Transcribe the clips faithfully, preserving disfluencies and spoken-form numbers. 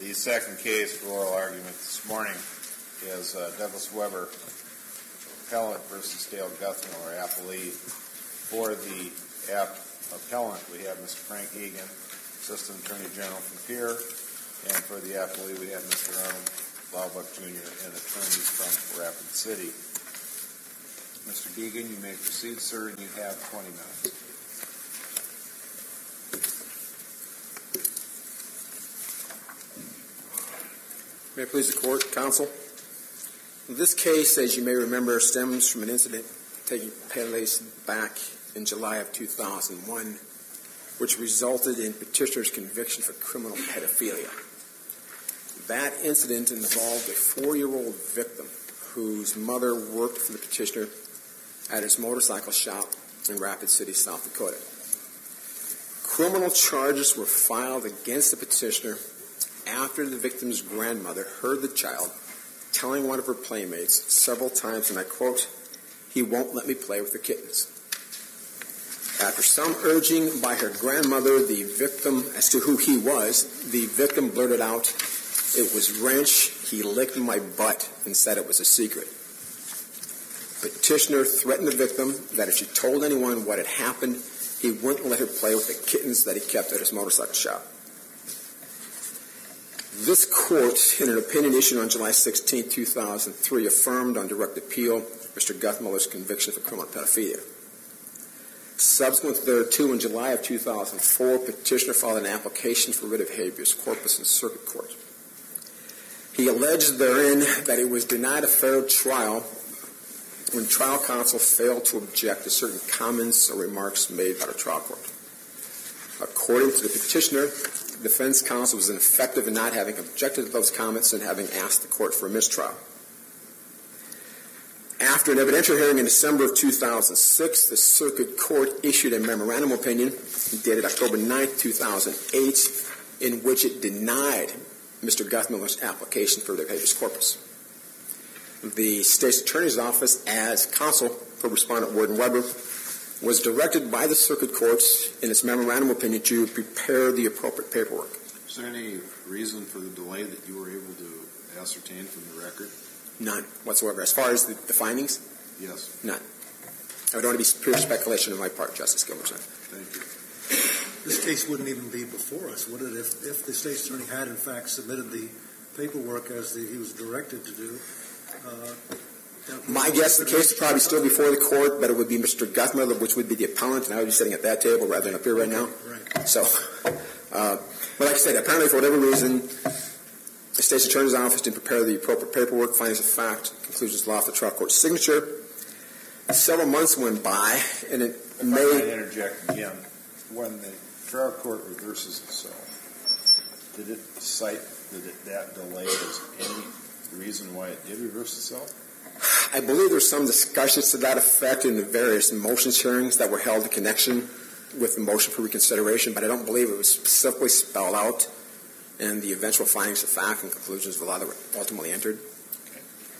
The second case for oral argument this morning is uh, Douglas Weber, appellant versus Dale Guthmiller, appellee. For the app appellant, we have Mister Frank Egan, Assistant Attorney General from Pierre, and for the appellee, we have Mister Arnold Laubuck, Junior and attorneys from Rapid City. Mister Egan, you may proceed, sir, and you have twenty minutes. May it please the court, counsel. This case, as you may remember, stems from an incident taking place back in July of two thousand one, which resulted in petitioner's conviction for criminal pedophilia. That incident involved a four-year-old victim whose mother worked for the petitioner at his motorcycle shop in Rapid City, South Dakota. Criminal charges were filed against the petitioner after the victim's grandmother heard the child telling one of her playmates several times, and I quote, "He won't let me play with the kittens." After some urging by her grandmother, the victim, as to who he was, the victim blurted out, "It was Wrench. He licked my butt," and said it was a secret. Petitioner threatened the victim that if she told anyone what had happened, he wouldn't let her play with the kittens that he kept at his motorcycle shop. This court, in an opinion issued on July sixteenth, two thousand three, affirmed on direct appeal Mister Guthmiller's conviction for criminal pedophilia. Subsequent thereto, in July of two thousand four, petitioner filed an application for writ of habeas corpus in circuit court. He alleged therein that he was denied a fair trial when trial counsel failed to object to certain comments or remarks made by the trial court. According to the petitioner, defense counsel was ineffective in not having objected to those comments and having asked the court for a mistrial. After an evidentiary hearing in December of two thousand six, the circuit court issued a memorandum opinion dated October ninth, two thousand eight, in which it denied Mister Guthmiller's application for writ of habeas corpus. The state's attorney's office, as counsel for respondent Warden Weber, was directed by the circuit court in its memorandum opinion to prepare the appropriate paperwork. Is there any reason for the delay that you were able to ascertain from the record? None whatsoever. As far as the, the findings? Yes. None. I would only be pure speculation on my part, Justice Gilmerson. Thank you. This case wouldn't even be before us, would it, if, if the state's attorney had, in fact, submitted the paperwork as the, he was directed to do? Uh, My guess, the case would probably still before the court, but it would be Mister Guthmiller, which would be the appellant, and I would be sitting at that table rather than up here right now. Right. So, uh, but like I said, apparently for whatever reason, the state's attorney's office didn't prepare the appropriate paperwork, findings of fact, conclusions of law for the trial court's signature. Several months went by, and it if may... I might interject again. When the trial court reverses itself, did it cite that it, that delay as any reason why it did reverse itself? I believe there's some discussions to that effect in the various motions hearings that were held in connection with the motion for reconsideration, but I don't believe it was specifically spelled out in the eventual findings of fact and conclusions of the law that were ultimately entered. Okay.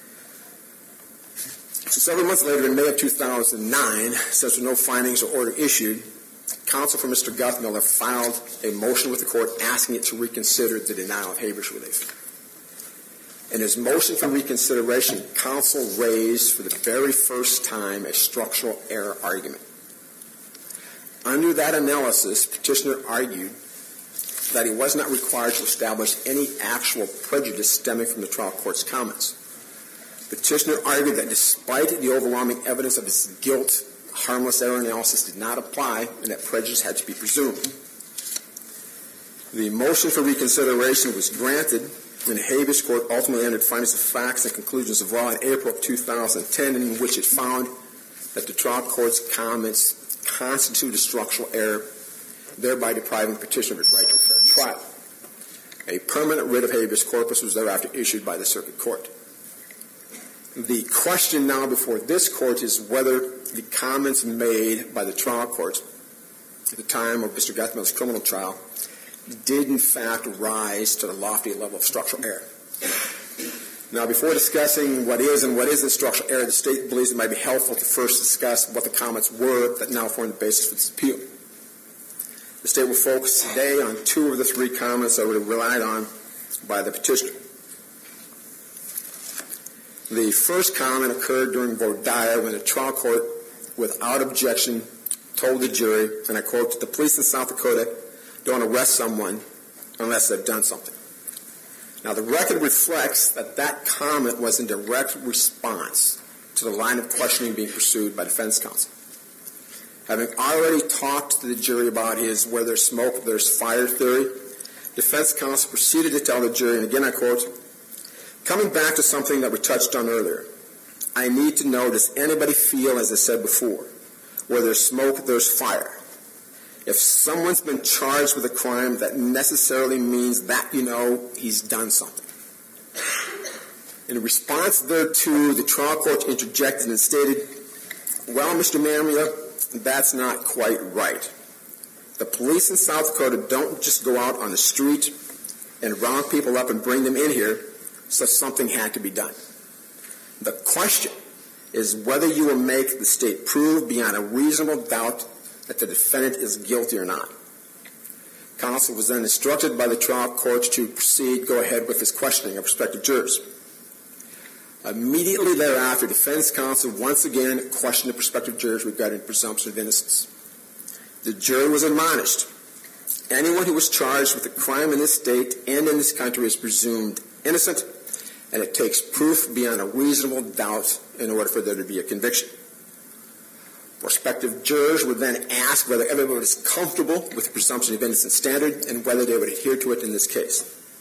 So several months later, in May of two thousand nine, since there were no findings or order issued, counsel for Mister Guthmiller filed a motion with the court asking it to reconsider the denial of habeas relief. In his motion for reconsideration, counsel raised for the very first time a structural error argument. Under that analysis, petitioner argued that he was not required to establish any actual prejudice stemming from the trial court's comments. Petitioner argued that despite the overwhelming evidence of his guilt, harmless error analysis did not apply and that prejudice had to be presumed. The motion for reconsideration was granted, and the habeas court ultimately entered findings of facts and conclusions of law in April of two thousand ten, in which it found that the trial court's comments constituted structural error, thereby depriving the petitioner of his right to a fair trial. A permanent writ of habeas corpus was thereafter issued by the circuit court. The question now before this court is whether the comments made by the trial court at the time of Mister Guthmiller's criminal trial did in fact rise to the lofty level of structural error. Now, before discussing what is and what isn't structural error, the state believes it might be helpful to first discuss what the comments were that now form the basis for this appeal. The state will focus today on two of the three comments that were relied on by the petitioner. The first comment occurred during voir dire when the trial court, without objection, told the jury, and I quote, "The police in South Dakota don't arrest someone unless they've done something." Now, the record reflects that that comment was in direct response to the line of questioning being pursued by defense counsel. Having already talked to the jury about his where there's smoke, there's fire theory, defense counsel proceeded to tell the jury, and again I quote, "Coming back to something that we touched on earlier, I need to know, does anybody feel, as I said before, where there's smoke, there's fire? If someone's been charged with a crime, that necessarily means that, you know, he's done something." In response thereto, the trial court interjected and stated, "Well, Mister Mamria, that's not quite right. The police in South Dakota don't just go out on the street and round people up and bring them in here, so something had to be done. The question is whether you will make the state prove beyond a reasonable doubt that the defendant is guilty or not." Counsel was then instructed by the trial court to proceed, go ahead with his questioning of prospective jurors. Immediately thereafter, defense counsel once again questioned the prospective jurors regarding presumption of innocence. The jury was admonished. Anyone who was charged with a crime in this state and in this country is presumed innocent, and it takes proof beyond a reasonable doubt in order for there to be a conviction. Prospective jurors would then ask whether everyone is comfortable with the presumption of innocence standard and whether they would adhere to it in this case.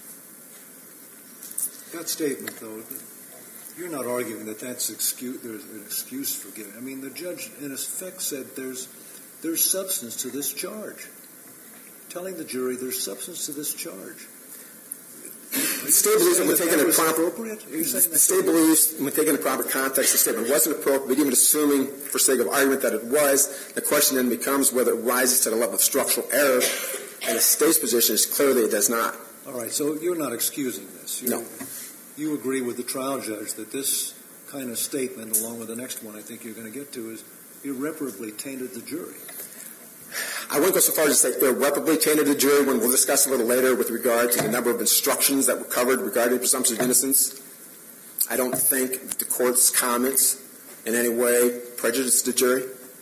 That statement, though, you're not arguing that that's excuse, there's an excuse for giving. I mean, the judge, in effect, said there's there's substance to this charge. Telling the jury there's substance to this charge. The state believes that when taken in proper, the state believes when taken in proper context, the statement wasn't appropriate, but even assuming, for sake of argument, that it was, the question then becomes whether it rises to the level of structural error, and the state's position is clearly it does not. All right, so you're not excusing this. You're, no. You agree with the trial judge that this kind of statement, along with the next one I think you're going to get to, is irreparably tainted the jury. I wouldn't go so far as to say irreparably tainted the jury when we'll discuss a little later with regard to the number of instructions that were covered regarding presumption of innocence. I don't think the court's comments in any way prejudiced the jury.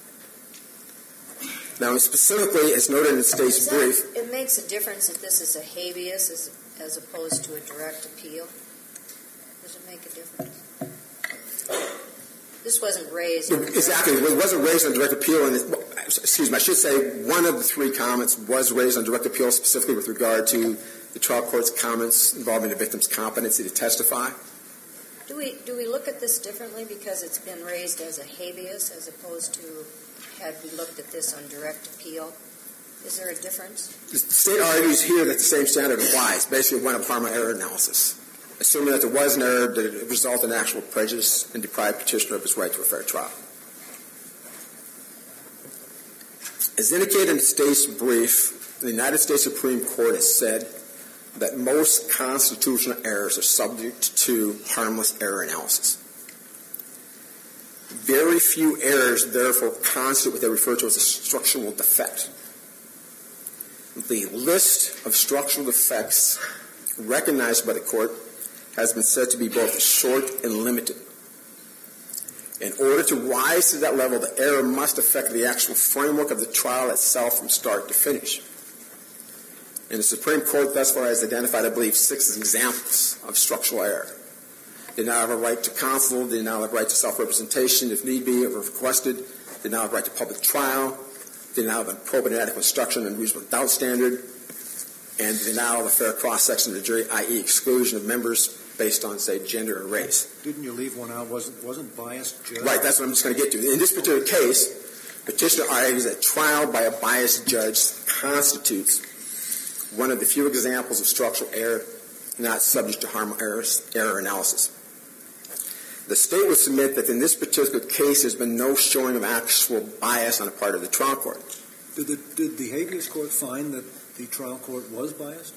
Now, specifically, as noted in the state's that, brief... It makes a difference if this is a habeas as, as opposed to a direct appeal. Does it make a difference? This wasn't raised. Exactly. It wasn't raised on direct appeal. And it, excuse me, I should say one of the three comments was raised on direct appeal, specifically with regard to the trial court's comments involving the victim's competency to testify. Do we do we look at this differently because it's been raised as a habeas as opposed to had we looked at this on direct appeal? Is there a difference? The state argues here that the same standard applies, basically one of harm or error analysis. Assuming that there was an error, that it resulted in actual prejudice and deprived petitioner of his right to a fair trial. As indicated in the state's brief, the United States Supreme Court has said that most constitutional errors are subject to harmless error analysis. Very few errors, therefore, constitute what they refer to as a structural defect. The list of structural defects recognized by the court has been said to be both short and limited. In order to rise to that level, the error must affect the actual framework of the trial itself from start to finish. And the Supreme Court thus far has identified, I believe, six examples of structural error. They now have a right to counsel, they now have a right to self-representation if need be, if requested, they now have a right to public trial, they now have an appropriate and adequate instruction and reasonable doubt standard, and they now have a fair cross-section of the jury, that is exclusion of members based on, say, gender or race. Didn't you leave one out? Wasn't wasn't biased judge? Right, that's what I'm just going to get to. In this particular case, petitioner argues that trial by a biased judge constitutes one of the few examples of structural error not subject to harm error, error analysis. The state would submit that in this particular case there's been no showing of actual bias on the part of the trial court. Did the, did the habeas court find that the trial court was biased?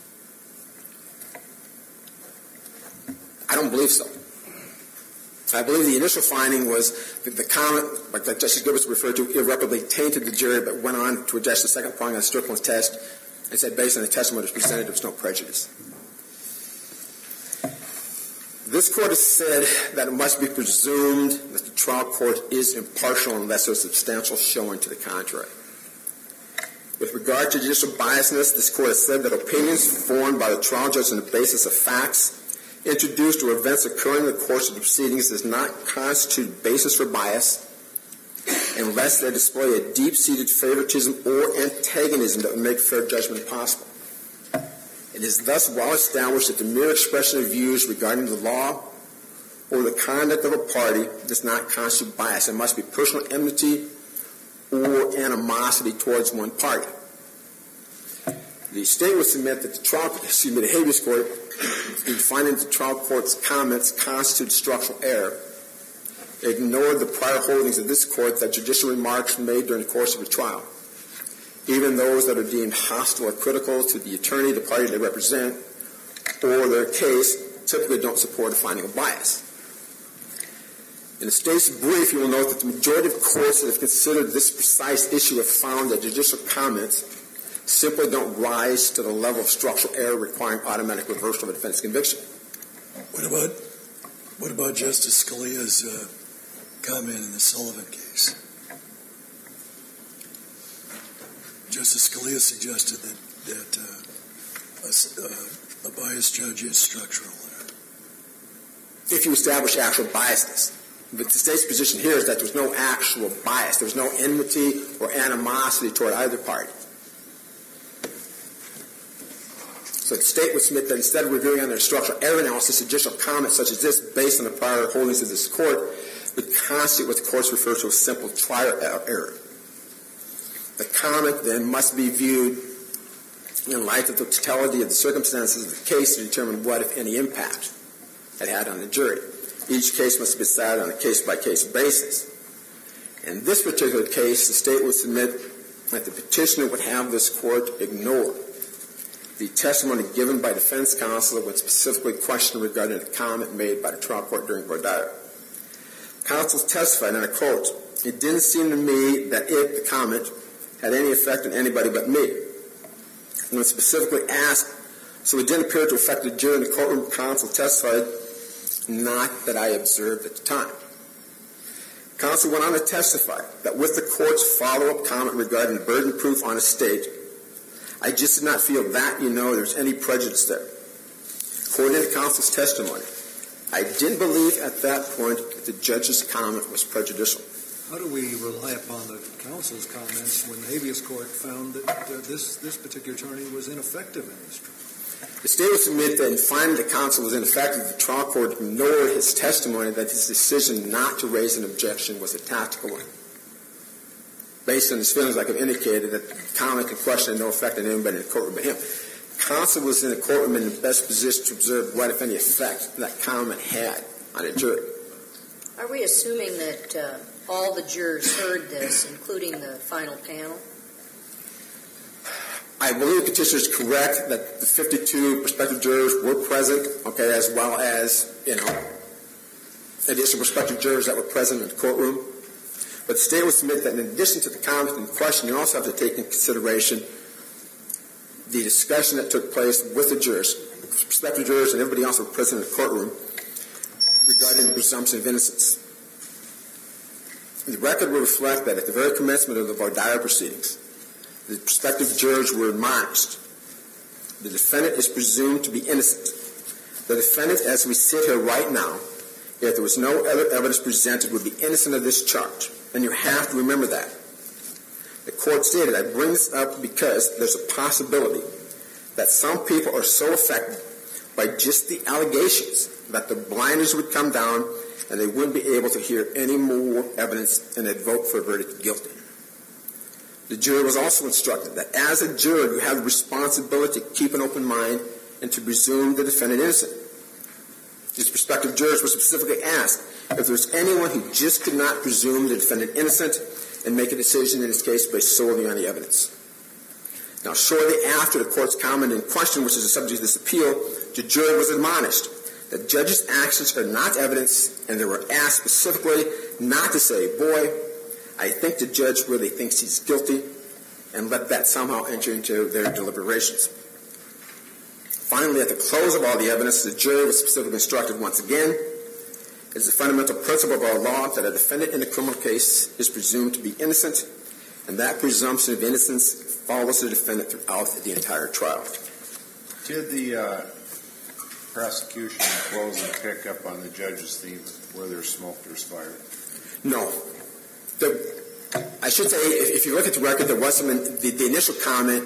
I don't believe so. I believe the initial finding was that the comment, like Justice Gibbons referred to, irreparably tainted the jury, but went on to address the second prong of the Strickland's test and said based on the testimony that was presented, there was no prejudice. This court has said that it must be presumed that the trial court is impartial unless there's substantial showing to the contrary. With regard to judicial biasness, this court has said that opinions formed by the trial judge on the basis of facts introduced or events occurring in the course of the proceedings does not constitute basis for bias unless they display a deep-seated favoritism or antagonism that would make fair judgment possible. It is thus well established that the mere expression of views regarding the law or the conduct of a party does not constitute bias. It must be personal enmity or animosity towards one party. The state would submit that the trial, excuse me, the habeas court, in finding the trial court's comments constitute structural error, ignored the prior holdings of this court that judicial remarks made during the course of a trial, even those that are deemed hostile or critical to the attorney, the party they represent, or their case, typically don't support a finding of bias. In the state's brief, you will note that the majority of courts that have considered this precise issue have found that judicial comments simply don't rise to the level of structural error requiring automatic reversal of a defense conviction. What about what about Justice Scalia's uh, comment in the Sullivan case? Justice Scalia suggested that that uh, a, uh, a biased judge is structural error. If you establish actual biasness. But the state's position here is that there's no actual bias. There's no enmity or animosity toward either party. So the state would submit that instead of reviewing under structural error analysis, judicial comments such as this, based on the prior holdings of this court, would constitute what the courts refer to as simple trial error. The comment then must be viewed in light of the totality of the circumstances of the case to determine what, if any, impact it had on the jury. Each case must be decided on a case-by-case basis. In this particular case, the state would submit that the petitioner would have this court ignore the testimony given by defense counsel that would specifically question regarding the comment made by the trial court during voir dire. Counsel testified, and I quote, "It didn't seem to me that it, the comment, had any effect on anybody but me." And when specifically asked, so it didn't appear to affect the jury in the courtroom, counsel testified, "Not that I observed at the time." Counsel went on to testify that with the court's follow-up comment regarding the burden of proof on a state, "I just did not feel that, you know, there's any prejudice there." According to counsel's testimony, "I didn't believe at that point that the judge's comment was prejudicial." How do we rely upon the counsel's comments when the habeas court found that uh, this, this particular attorney was ineffective in this trial? The state would submit that in finding the counsel was ineffective, the trial court ignored his testimony that his decision not to raise an objection was a tactical one. Based on his feelings, like I've indicated, that the comment in question had no effect on anybody in the courtroom but him. Counsel was in the courtroom in the best position to observe what, if any, effect that comment had on a jury. Are we assuming that uh, all the jurors heard this, including the final panel? I believe the petitioner is correct that the fifty-two prospective jurors were present, okay, as well as, you know, additional prospective jurors that were present in the courtroom. But the state would submit that in addition to the comment in question, you also have to take into consideration the discussion that took place with the jurors, prospective jurors and everybody else who were present in the courtroom regarding the presumption of innocence. The record will reflect that at the very commencement of the voir dire proceedings, the prospective jurors were admonished. The defendant is presumed to be innocent. The defendant, as we sit here right now, if there was no other evidence presented, would be innocent of this charge. And you have to remember that. The court stated, I bring this up because there's a possibility that some people are so affected by just the allegations that the blinders would come down and they wouldn't be able to hear any more evidence and they'd vote for a verdict of guilty. The jury was also instructed that as a juror, you have the responsibility to keep an open mind and to presume the defendant innocent. These prospective jurors were specifically asked if there was anyone who just could not presume the defendant innocent and make a decision in this case based solely on the evidence. Now, shortly after the court's comment in question, which is the subject of this appeal, the jury was admonished that judges' actions are not evidence, and they were asked specifically not to say, boy, I think the judge really thinks he's guilty, and let that somehow enter into their deliberations. Finally, at the close of all the evidence, the jury was specifically instructed once again, it is a fundamental principle of our law that a defendant in a criminal case is presumed to be innocent, and that presumption of innocence follows the defendant throughout the entire trial. Did the uh, prosecution close and pick up on the judge's theme, where there's smoke, there's fire? No. The, I should say, if, if you look at the record, there was some, the, the initial comment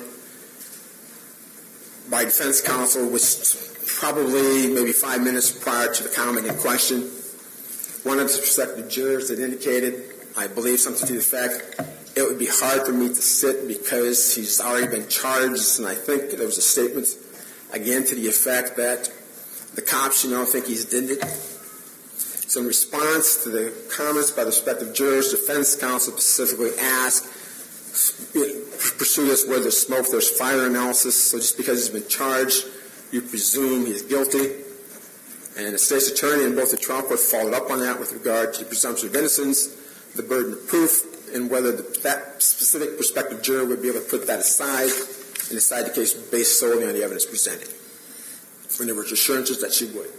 by defense counsel was probably maybe five minutes prior to the comment in question. One of the prospective jurors had indicated, I believe something to the effect, it would be hard for me to sit because he's already been charged, and I think there was a statement, again, to the effect that the cops, you know, think he's did it. So in response to the comments by the respective jurors, defense counsel specifically asked, pursue this where there's smoke, there's fire analysis. So just because he's been charged, you presume he's guilty. And the state's attorney and both the trial court followed up on that with regard to the presumption of innocence, the burden of proof, and whether the, that specific prospective juror would be able to put that aside and decide the case based solely on the evidence presented. And there were assurances that she would.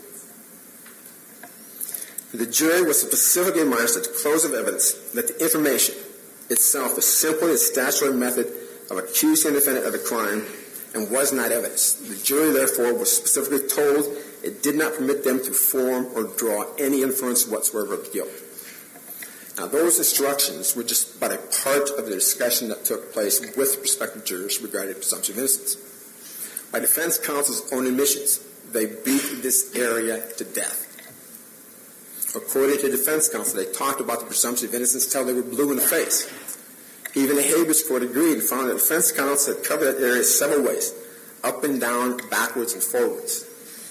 The jury was specifically admonished at the close of evidence that the information itself was simply a statutory method of accusing the defendant of a crime and was not evidence. The jury, therefore, was specifically told it did not permit them to form or draw any inference whatsoever of guilt. Now, those instructions were just but a part of the discussion that took place with prospective jurors regarding presumption of innocence. By defense counsel's own admissions, they beat this area to death. According to defense counsel, they talked about the presumption of innocence until they were blue in the face. Even the habeas court agreed and found that defense counsel had covered that area several ways, up and down, backwards, and forwards.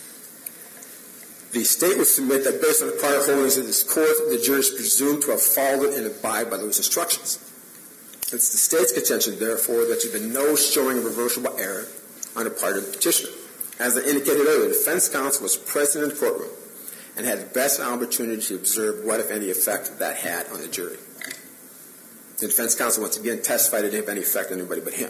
The state would submit that based on the prior holdings of this court, the jurors presumed to have followed and abide by those instructions. It's the state's contention, therefore, that there has been no showing of reversible error on the part of the petitioner. As I indicated earlier, defense counsel was present in the courtroom and had the best opportunity to observe what, if any, effect that had on the jury. The defense counsel once again testified it didn't have any effect on anybody but him.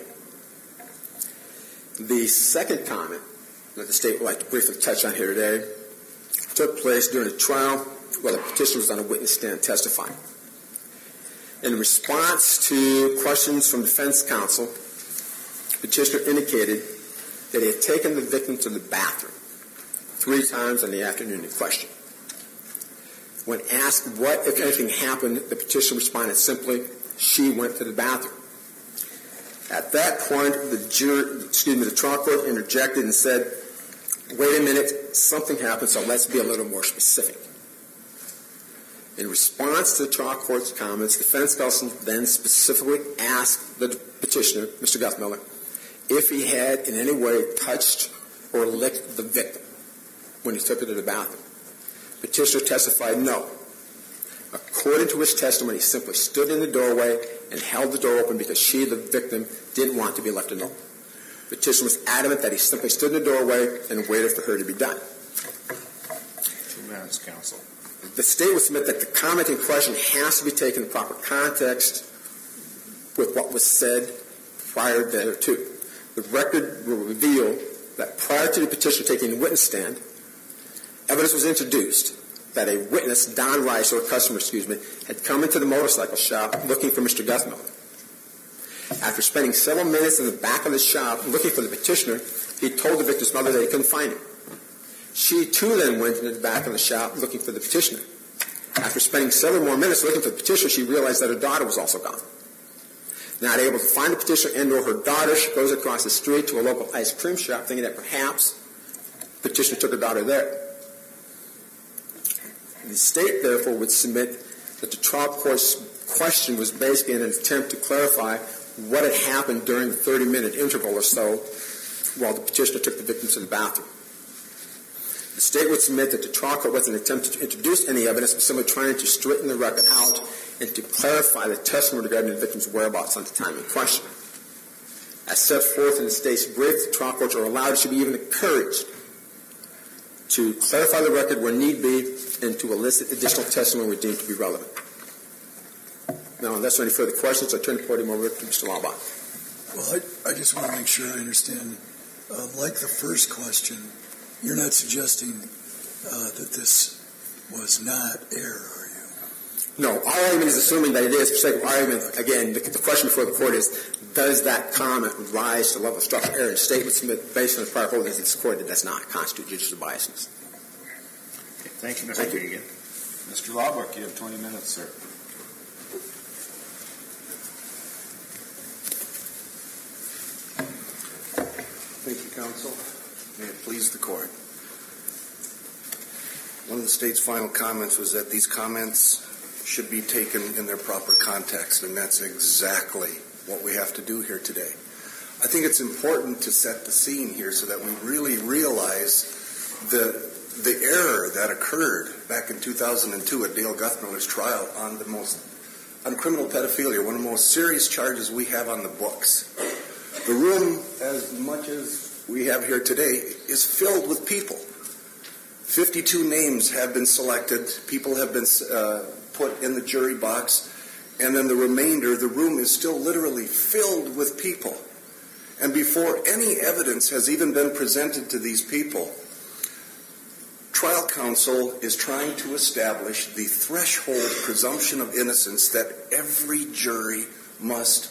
The second comment that the state would like to briefly touch on here today took place during a trial where the petitioner was on a witness stand testifying. In response to questions from defense counsel, the petitioner indicated that he had taken the victim to the bathroom three times in the afternoon in question. When asked what, if anything, happened, the petitioner responded simply, she went to the bathroom. At that point, the juror, excuse me, the trial court interjected and said, wait a minute, something happened, so let's be a little more specific. In response to the trial court's comments, defense counsel then specifically asked the petitioner, Mister Guthmiller, if he had in any way touched or licked the victim when he took her to the bathroom. Petitioner testified no. According to his testimony, he simply stood in the doorway and held the door open because she, the victim, didn't want to be left alone. Petitioner was adamant that he simply stood in the doorway and waited for her to be done. Two minutes, counsel. The state would submit that the comment in question has to be taken in proper context with what was said prior thereto. The record will reveal that prior to the petitioner taking the witness stand, evidence was introduced that a witness, Don Rice, or a customer, excuse me, had come into the motorcycle shop looking for Mister Guthmiller. After spending several minutes in the back of the shop looking for the petitioner, he told the victim's mother that he couldn't find him. She, too, then went into the back of the shop looking for the petitioner. After spending several more minutes looking for the petitioner, she realized that her daughter was also gone. Not able to find the petitioner and or her daughter, she goes across the street to a local ice cream shop, thinking that perhaps the petitioner took her daughter there. The state, therefore, would submit that the trial court's question was basically an attempt to clarify what had happened during the thirty-minute interval or so while the petitioner took the victim to the bathroom. The state would submit that the trial court wasn't attempting to introduce any evidence, but simply trying to straighten the record out and to clarify the testimony regarding the victim's whereabouts at the time in question. As set forth in the state's brief, the trial courts are allowed, should be even encouraged, to clarify the record where need be and to elicit additional testimony where deemed to be relevant. Now, unless there are any further questions, I turn the podium over to Mister Laubach. Well, I, I just want to make sure I understand uh, like the first question, you're not suggesting uh, that this was not error, are you? No, our argument is assuming that it is. For sake of argument, again, the, the question before the court is, does that comment rise to the level of structural error in statements based on the prior holdings of this court that does not constitute judicial biasness? Okay, thank you, Mister Keegan. Mister Lawbuck, you have twenty minutes, sir. Thank you, counsel. May it please the court. One of the state's final comments was that these comments should be taken in their proper context, and that's exactly what we have to do here today. I think it's important to set the scene here so that we really realize the the error that occurred back in two thousand two at Dale Guthmiller's trial on the most on criminal pedophilia, one of the most serious charges we have on the books. The room, as much as we have here today, is filled with people. fifty-two names have been selected. People have been uh, put in the jury box. And then the remainder, the room is still literally filled with people. And before any evidence has even been presented to these people, trial counsel is trying to establish the threshold presumption of innocence that every jury must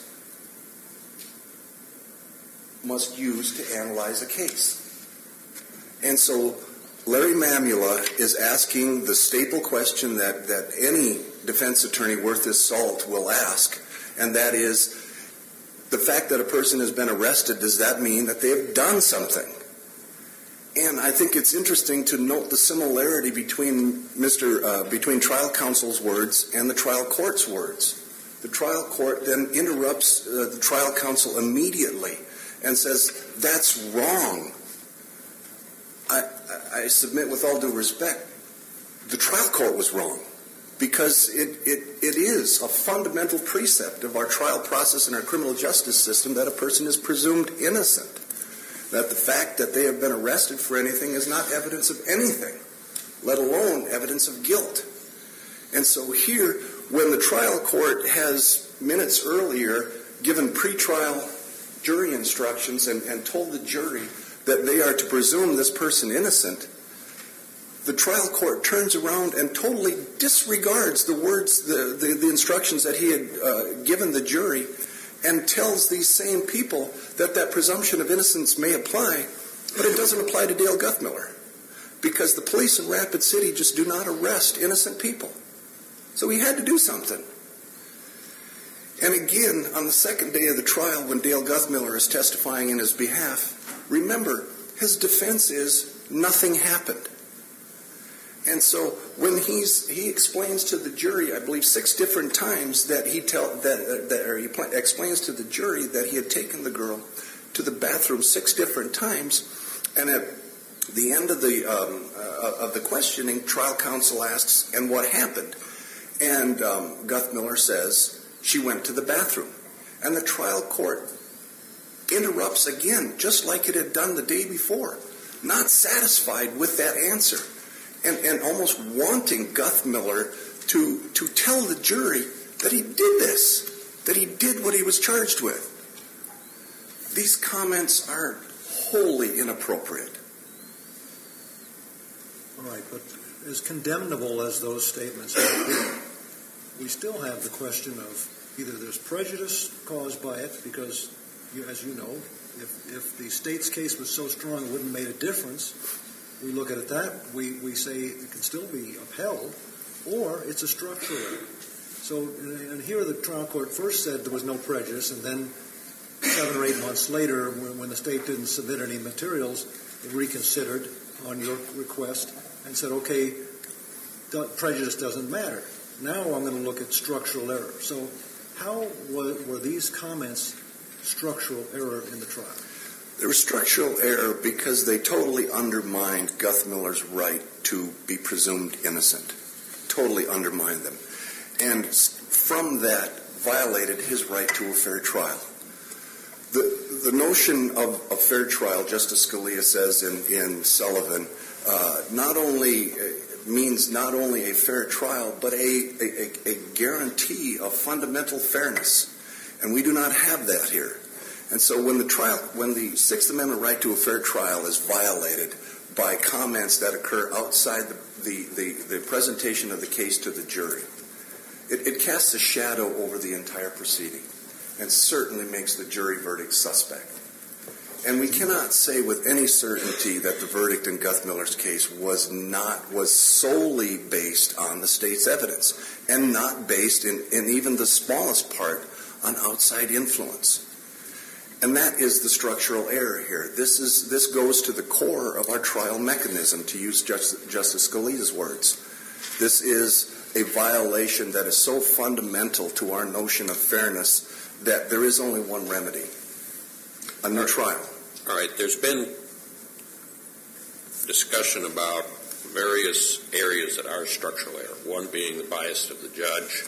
must use to analyze a case. And so Larry Mamula is asking the staple question that, that any defense attorney worth his salt will ask, and that is, the fact that a person has been arrested, does that mean that they have done something? And I think it's interesting to note the similarity between Mister Uh, between trial counsel's words and the trial court's words. The trial court then interrupts uh, the trial counsel immediately and says, that's wrong. I, I, I submit with all due respect, the trial court was wrong, because it, it, it is a fundamental precept of our trial process and our criminal justice system that a person is presumed innocent. That the fact that they have been arrested for anything is not evidence of anything, let alone evidence of guilt. And so here, when the trial court has minutes earlier given pretrial jury instructions and, and told the jury that they are to presume this person innocent, the trial court turns around and totally disregards the words, the, the, the instructions that he had uh, given the jury, and tells these same people that that presumption of innocence may apply, but it doesn't apply to Dale Guthmiller, because the police in Rapid City just do not arrest innocent people. So he had to do something. And again, on the second day of the trial, when Dale Guthmiller is testifying in his behalf, remember, his defense is nothing happened. And so when he's he explains to the jury, I believe six different times that he tell that, that or he pl- explains to the jury that he had taken the girl to the bathroom six different times, and at the end of the um, uh, of the questioning, trial counsel asks, "And what happened?" And um, Guthmiller says, "She went to the bathroom," and the trial court interrupts again, just like it had done the day before, not satisfied with that answer. And, and almost wanting Guthmiller to, to tell the jury that he did this, that he did what he was charged with. These comments are wholly inappropriate. All right, but as condemnable as those statements have been, we still have the question of either there's prejudice caused by it, because, you, as you know, if, if the state's case was so strong it wouldn't have made a difference, we look at it that, we, we say it can still be upheld, or it's a structural error. So, and here the trial court first said there was no prejudice, and then seven or eight months later, when, when the state didn't submit any materials, it reconsidered on your request and said, okay, prejudice doesn't matter. Now I'm going to look at structural error. So how were, were these comments structural error in the trial? There was structural error because they totally undermined Guthmiller's right to be presumed innocent. Totally undermined them. And from that, violated his right to a fair trial. The the notion of a fair trial, Justice Scalia says in, in Sullivan, uh, not only uh, means not only a fair trial, but a, a, a guarantee of fundamental fairness. And we do not have that here. And so when the trial, when the Sixth Amendment right to a fair trial is violated by comments that occur outside the, the, the, the presentation of the case to the jury, it, it casts a shadow over the entire proceeding and certainly makes the jury verdict suspect. And we cannot say with any certainty that the verdict in Guthmiller's case was not, was solely based on the state's evidence and not based in, in even the smallest part on outside influence. And that is the structural error here. This is, this goes to the core of our trial mechanism, to use Just, Justice Scalia's words. This is a violation that is so fundamental to our notion of fairness that there is only one remedy, a new trial. All right, there's been discussion about various areas that are structural error, one being the bias of the judge.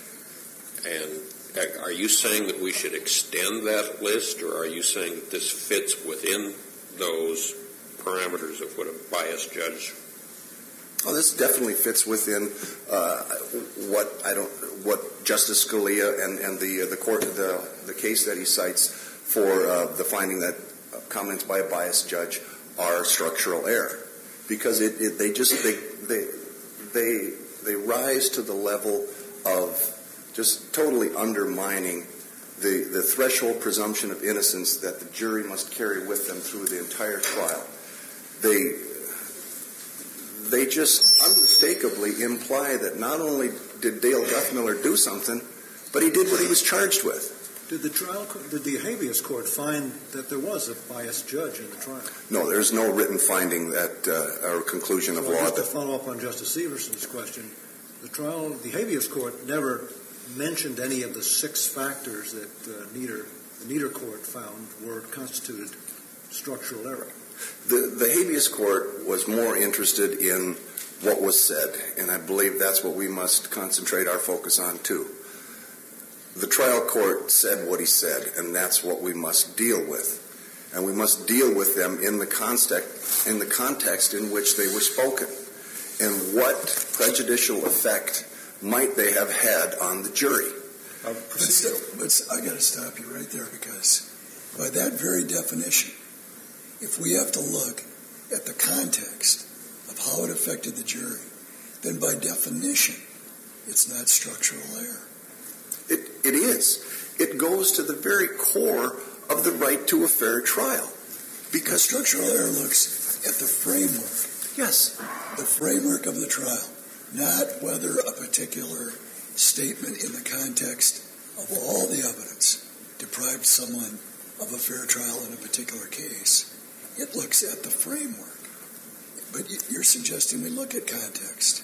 And are you saying that we should extend that list, or are you saying that this fits within those parameters of what a biased judge? Oh, this definitely fits within uh, what I don't, what Justice Scalia and, and the the court, the the case that he cites for uh, the finding that comments by a biased judge are structural error, because it, it they just they they they they rise to the level of just totally undermining the the threshold presumption of innocence that the jury must carry with them through the entire trial. They they just unmistakably imply that not only did Dale Guthmiller do something, but he did what he was charged with. Did the trial, did the habeas court find that there was a biased judge in the trial? No, there's no written finding that uh, or conclusion so of law. Just to that, follow up on Justice Severson's question, the trial, the habeas court never mentioned any of the six factors that uh, Nieder, the Nieder court found were constituted structural error. The, the habeas court was more interested in what was said, and I believe that's what we must concentrate our focus on too. The trial court said what he said, and that's what we must deal with. And we must deal with them in the context, in the context in which they were spoken. And what prejudicial effect might they have had on the jury? Uh, but still, but I got to stop you right there, because by that very definition, if we have to look at the context of how it affected the jury, then by definition, it's not structural error. It, it is. It goes to the very core of the right to a fair trial. Because structural error looks at the framework. Yes. The framework of the trial, not whether a particular statement in the context of all the evidence deprived someone of a fair trial in a particular case. It looks at the framework. But you're suggesting we look at context.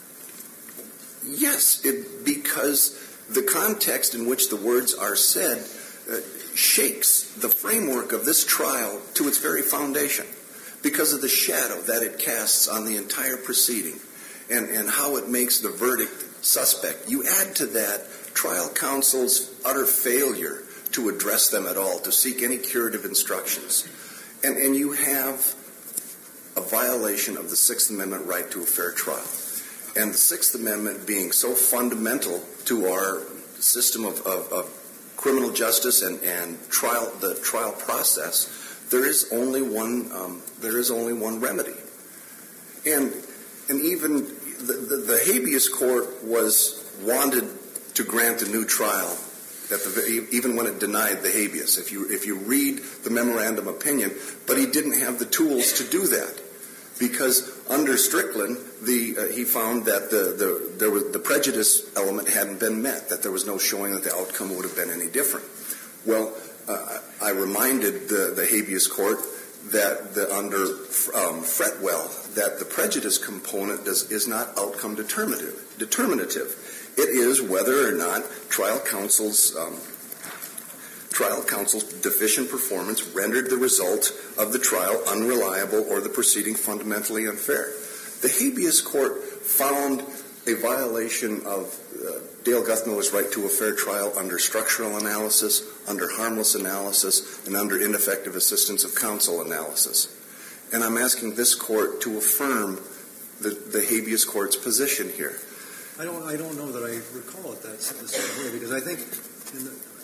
Yes, it, because the context in which the words are said uh, shakes the framework of this trial to its very foundation, because of the shadow that it casts on the entire proceeding and, and how it makes the verdict suspect. You add to that trial counsel's utter failure to address them at all, to seek any curative instructions. And, and you have a violation of the Sixth Amendment right to a fair trial. And the Sixth Amendment being so fundamental to our system of, of, of criminal justice and, and trial, the trial process, there is only one. Um, there is only one remedy. And and even the, the, the habeas court was wanted to grant a new trial, at the, even when it denied the habeas. If you if you read the memorandum opinion, but he didn't have the tools to do that. Because under Strickland, the uh, he found that the the there was the prejudice element hadn't been met, that there was no showing that the outcome would have been any different. Well, uh, I reminded the, the habeas court that the, under um, Fretwell that the prejudice component does, is not outcome determinative. Determinative. It is whether or not trial counsel's um, trial counsel's deficient performance rendered the result of the trial unreliable or the proceeding fundamentally unfair. The habeas court found a violation of uh, Dale Guthmiller's right to a fair trial under structural analysis, under harmless analysis, and under ineffective assistance of counsel analysis. And I'm asking this court to affirm the, the habeas court's position here. I don't. I don't know that I recall it that the same way, because I think in the,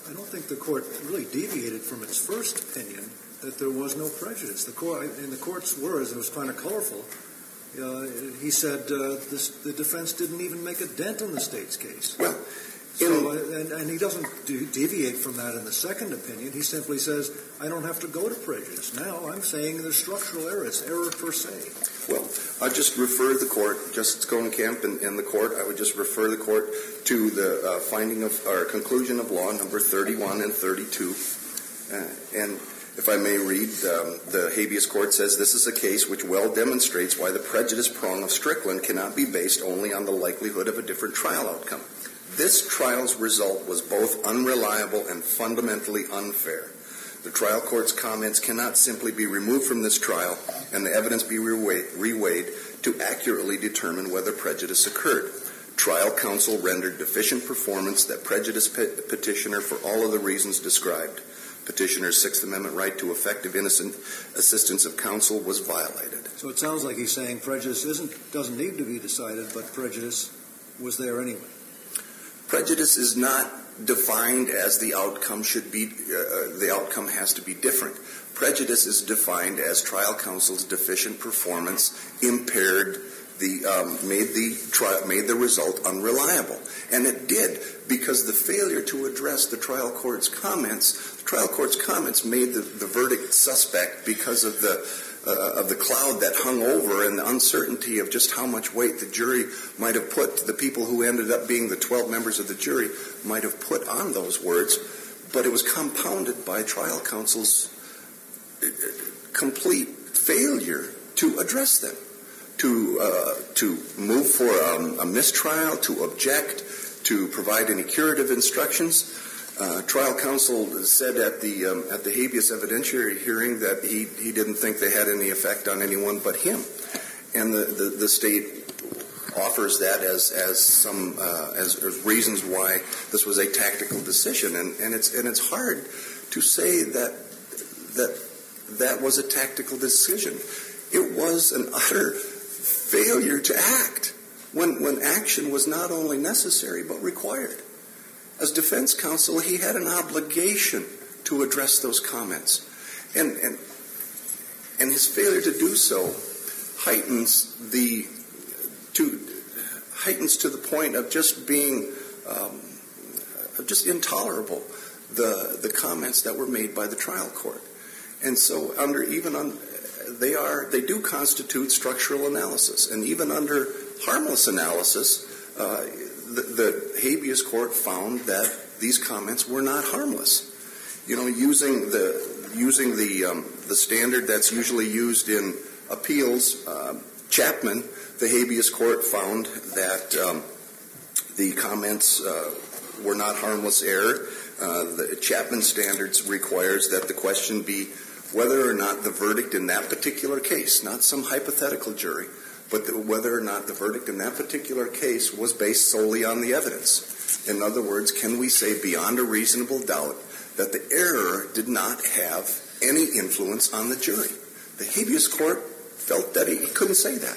I don't think the court really deviated from its first opinion that there was no prejudice. The court, in the court's words, it was kind of colorful. Uh, he said uh, this, the defense didn't even make a dent in the state's case. Well, so, uh, and, and he doesn't de- deviate from that in the second opinion. He simply says, I don't have to go to prejudice. Now I'm saying there's structural error. It's error per se. Well, I'll just refer the court, Justice Kohnenkamp and, and the court, I would just refer the court to the uh, finding of, or conclusion of law number thirty-one and thirty-two. Uh, and if I may read, um, the habeas court says, this is a case which well demonstrates why the prejudice prong of Strickland cannot be based only on the likelihood of a different trial outcome. This trial's result was both unreliable and fundamentally unfair. The trial court's comments cannot simply be removed from this trial and the evidence be reweighed, reweighed to accurately determine whether prejudice occurred. Trial counsel rendered deficient performance that prejudiced pe- petitioner for all of the reasons described. Petitioner's Sixth Amendment right to effective innocent assistance of counsel was violated. So it sounds like he's saying prejudice isn't doesn't need to be decided, but prejudice was there anyway. Prejudice is not defined as the outcome should be, uh, the outcome has to be different. Prejudice is defined as trial counsel's deficient performance impaired the, um, made the trial, made the result unreliable. And it did, because the failure to address the trial court's comments, the trial court's comments made the, the verdict suspect because of the Uh, of the cloud that hung over and the uncertainty of just how much weight the jury might have put, the people who ended up being the twelve members of the jury might have put on those words, but it was compounded by trial counsel's complete failure to address them, to uh, to move for um, a mistrial, to object, to provide any curative instructions. Uh, trial counsel said at the um, at the habeas evidentiary hearing that he, he didn't think they had any effect on anyone but him, and the, the, the state offers that as as some uh, as, as reasons why this was a tactical decision, and, and it's and it's hard to say that that that was a tactical decision. It was an utter failure to act when when action was not only necessary but required. As defense counsel, he had an obligation to address those comments. And, and, and his failure to do so heightens the, to, heightens to the point of just being, um, of just intolerable, the, the comments that were made by the trial court. And so under, even on, they are, they do constitute structural analysis. And even under harmless analysis, uh, The, the habeas court found that these comments were not harmless. You know, using the using the um, the standard that's usually used in appeals, uh, Chapman, the habeas court found that um, the comments uh, were not harmless error. Uh, the Chapman standards requires that the question be whether or not the verdict in that particular case, not some hypothetical jury, but the, whether or not the verdict in that particular case was based solely on the evidence. In other words, can we say beyond a reasonable doubt that the error did not have any influence on the jury? The habeas court felt that he, he couldn't say that.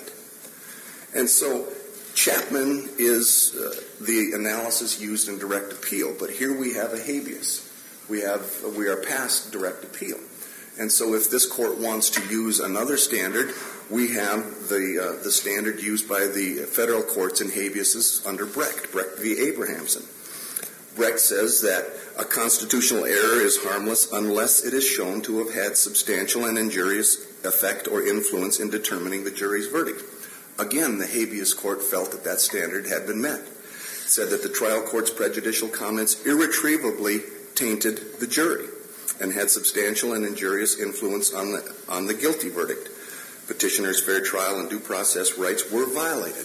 And so Chapman is uh, the analysis used in direct appeal, but here we have a habeas. We have we are past direct appeal. And so if this court wants to use another standard, we have the uh, the standard used by the federal courts in habeas under Brecht, Brecht v. Abrahamson. Brecht says that a constitutional error is harmless unless it is shown to have had substantial and injurious effect or influence in determining the jury's verdict. Again, the habeas court felt that that standard had been met. It said that the trial court's prejudicial comments irretrievably tainted the jury and had substantial and injurious influence on the on the guilty verdict. Petitioner's fair trial and due process rights were violated.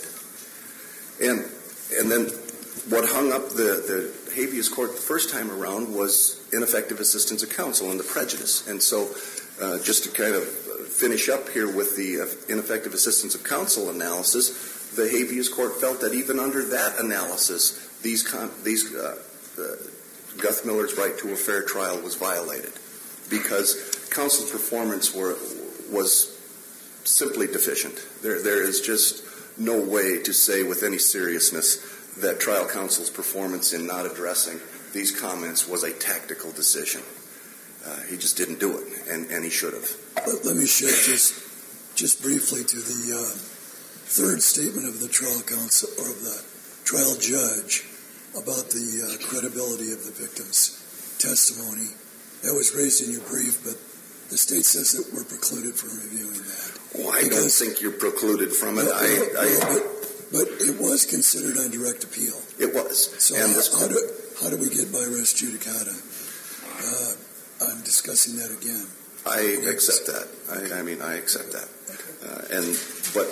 And and then what hung up the, the habeas court the first time around was ineffective assistance of counsel and the prejudice. And so uh, just to kind of finish up here with the uh, ineffective assistance of counsel analysis, the habeas court felt that even under that analysis, these con- these uh, uh, Guthmiller's right to a fair trial was violated because counsel's performance were, was simply deficient. There, there is just no way to say with any seriousness that trial counsel's performance in not addressing these comments was a tactical decision. Uh, he just didn't do it, and, and he should have. Let, let me shift just just briefly to the uh, third statement of the trial counsel or of the trial judge about the uh, credibility of the victim's testimony. That was raised in your brief, but the state says that we're precluded from reviewing that. Well, I because, don't think you're precluded from it. No, I, no, I, no, but, but it was considered on direct appeal. It was. So and how, this, how, do, how do we get by res judicata? Uh, I'm discussing that again. I accept that. I, I mean, I accept that. Okay. Uh, and but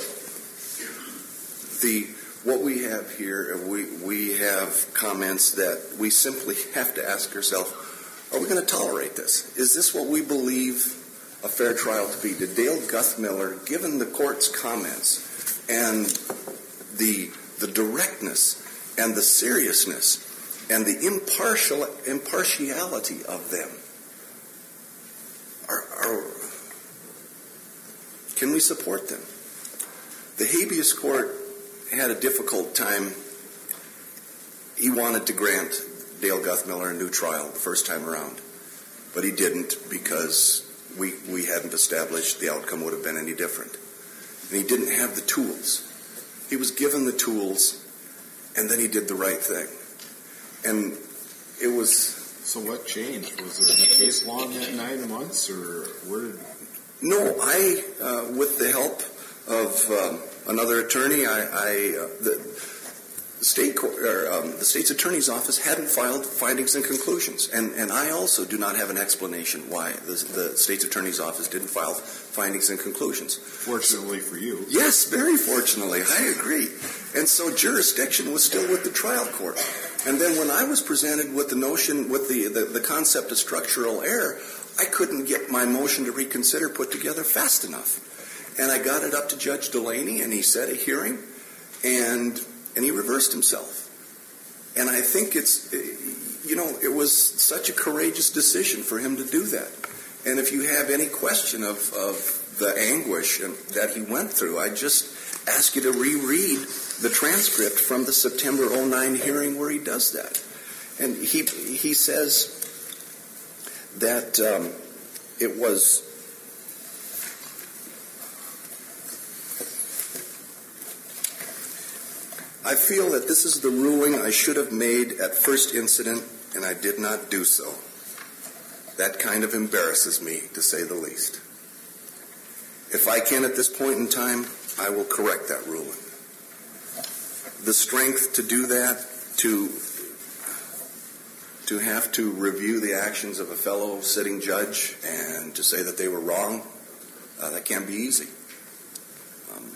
the what we have here, we we have comments that we simply have to ask ourselves: are we going to tolerate this? Is this what we believe a fair trial to be? Did Dale Guthmiller, given the court's comments and the the directness and the seriousness and the impartial impartiality of them, Are, are, can we support them? The habeas court had a difficult time. He wanted to grant Dale Guthmiller a new trial the first time around, but he didn't because we, we hadn't established the outcome would have been any different. And he didn't have the tools. He was given the tools, and then he did the right thing. And it was... So what changed? Was there a case law in that nine months, or where did... No, I, uh, with the help of um, another attorney, I, I uh, the, the state court, or, um, the state's attorney's office hadn't filed findings and conclusions, and, and I also do not have an explanation why the, the state's attorney's office didn't file findings and conclusions. Fortunately for you. Yes, very fortunately, I agree. And so jurisdiction was still with the trial court. And then when I was presented with the notion, with the, the, the concept of structural error, I couldn't get my motion to reconsider put together fast enough. And I got it up to Judge Delaney, and he set a hearing, and and he reversed himself. And I think it's, you know, it was such a courageous decision for him to do that. And if you have any question of, of the anguish that he went through, I just ask you to reread the transcript from the September oh nine hearing where he does that. And he he says that um, it was I feel that this is the ruling I should have made at first incident, and I did not do so. That kind of embarrasses me, to say the least. If I can at this point in time, I will correct that ruling. The strength to do that, to to have to review the actions of a fellow sitting judge and to say that they were wrong, uh, that can't be easy. Um,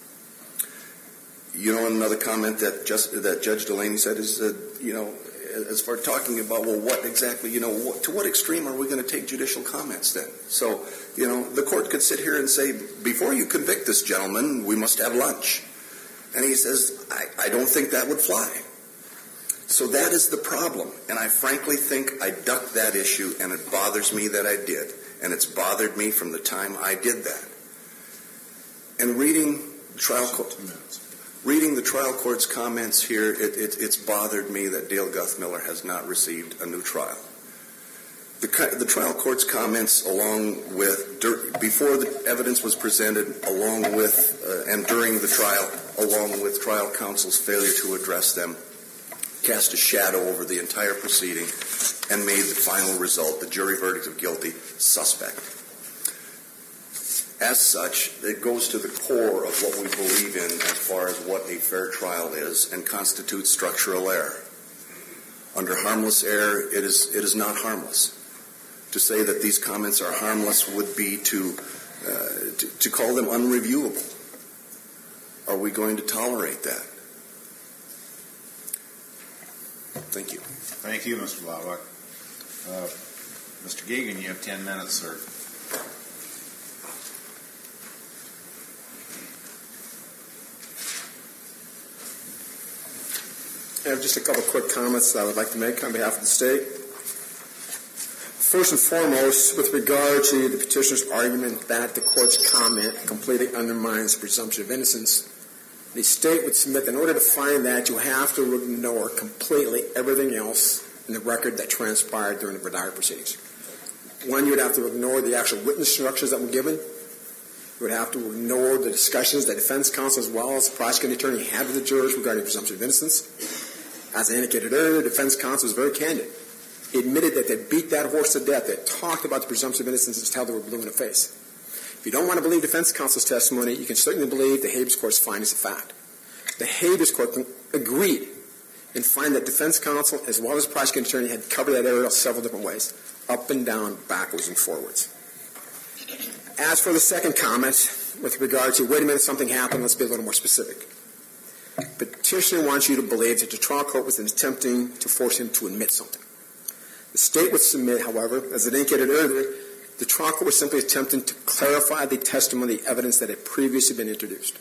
you know, another comment that just that Judge Delaney said is, uh, you know, as far as talking about, well, what exactly, you know, what, to what extreme are we going to take judicial comments then? So, you know, the court could sit here and say, before you convict this gentleman, we must have lunch. And he says, I, I don't think that would fly. So that is the problem. And I frankly think I ducked that issue, and it bothers me that I did. And it's bothered me from the time I did that. And reading the trial court, reading the trial court's comments here, it, it, it's bothered me that Dale Guthmiller has not received a new trial. The, the trial court's comments, along with dur- before the evidence was presented, along with uh, and during the trial, along with trial counsel's failure to address them, cast a shadow over the entire proceeding and made the final result, the jury verdict of guilty, suspect. As such, it goes to the core of what we believe in as far as what a fair trial is and constitutes structural error. Under harmless error, it is it is not harmless. To say that these comments are harmless would be to, uh, to to call them unreviewable. Are we going to tolerate that? Thank you. Thank you, Mister Blaubuck. Uh, Mister Gagan, you have ten minutes, sir. I have just a couple quick comments that I would like to make on behalf of the state. First and foremost, with regard to the petitioner's argument that the court's comment completely undermines the presumption of innocence, the state would submit that in order to find that, you have to ignore completely everything else in the record that transpired during the voir dire proceedings. One, you would have to ignore the actual witness instructions that were given. You would have to ignore the discussions that defense counsel as well as the prosecuting attorney had with the jurors regarding presumption of innocence. As I indicated earlier, the defense counsel was very candid. He admitted that they beat that horse to death. They talked about the presumption of innocence until they were blue in the face. If you don't want to believe defense counsel's testimony, you can certainly believe the habeas court's findings of fact. The habeas court agreed and find that defense counsel as well as the prosecuting attorney had covered that area several different ways, up and down, backwards and forwards. As for the second comment, with regard to, wait a minute, something happened, let's be a little more specific. Petitioner wants you to believe that the trial court was attempting to force him to admit something. The state would submit, however, as it indicated earlier, the trial court was simply attempting to clarify the testimony evidence that had previously been introduced.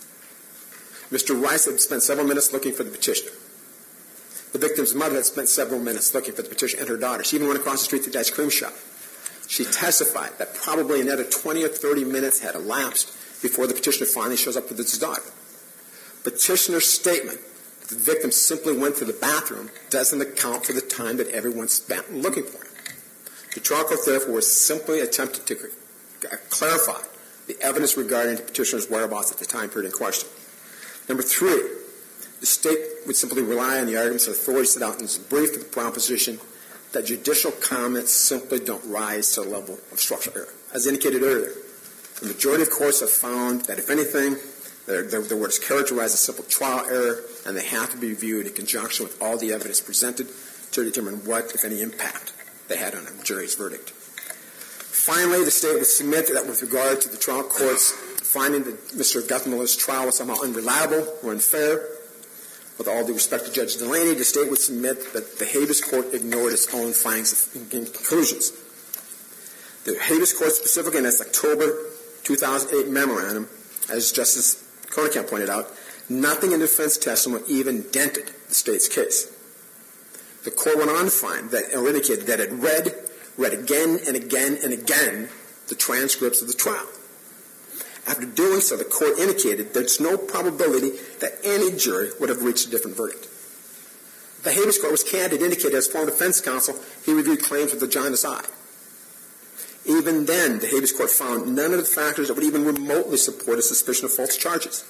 Mister Rice had spent several minutes looking for the petitioner. The victim's mother had spent several minutes looking for the petitioner and her daughter. She even went across the street to the ice cream shop. She testified that probably another twenty or thirty minutes had elapsed before the petitioner finally shows up with his daughter. Petitioner's statement that the victim simply went to the bathroom doesn't account for the time that everyone spent looking for him. The trial court, therefore, was simply attempting to clarify the evidence regarding the petitioner's whereabouts at the time period in question. Number three, the state would simply rely on the arguments of authorities set out in its brief to the proposition that judicial comments simply don't rise to the level of structural error. As indicated earlier, the majority of courts have found that, if anything, the word is characterized as simple trial error, and they have to be viewed in conjunction with all the evidence presented to determine what, if any, impact they had on a jury's verdict. Finally, the state would submit that with regard to the trial court's finding that Mister Guthmiller's trial was somehow unreliable or unfair, with all due respect to Judge Delaney, the state would submit that the habeas court ignored its own findings and conclusions. The habeas court, specifically in its October two thousand eight memorandum, as Justice Kohnenkamp pointed out, nothing in the defense testimony even dented the state's case. The court went on to find that, or indicated that it read, read again and again and again the transcripts of the trial. After doing so, the court indicated there's no probability that any jury would have reached a different verdict. The habeas court was candid, indicated as former defense counsel, he reviewed claims with the jaundiced eye. Even then, the habeas court found none of the factors that would even remotely support a suspicion of false charges.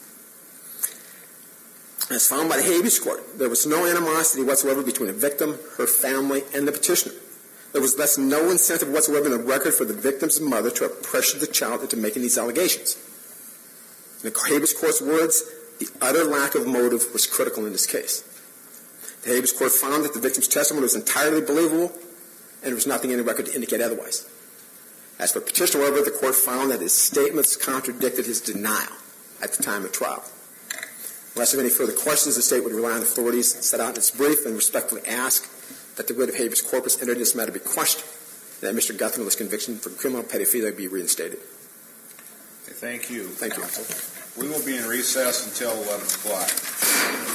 As found by the habeas court, there was no animosity whatsoever between the victim, her family, and the petitioner. There was thus no incentive whatsoever in the record for the victim's mother to have pressured the child into making these allegations. In the habeas court's words, the utter lack of motive was critical in this case. The habeas court found that the victim's testimony was entirely believable, and there was nothing in the record to indicate otherwise. As for petitioner, however, the court found that his statements contradicted his denial at the time of trial. Unless there are any further questions, the state would rely on authorities set out in its brief and respectfully ask that the writ of habeas corpus entered in this matter be questioned, and that Mister Guthmiller's conviction for criminal pedophilia be reinstated. Okay, thank you. Thank you. We will be in recess until eleven o'clock.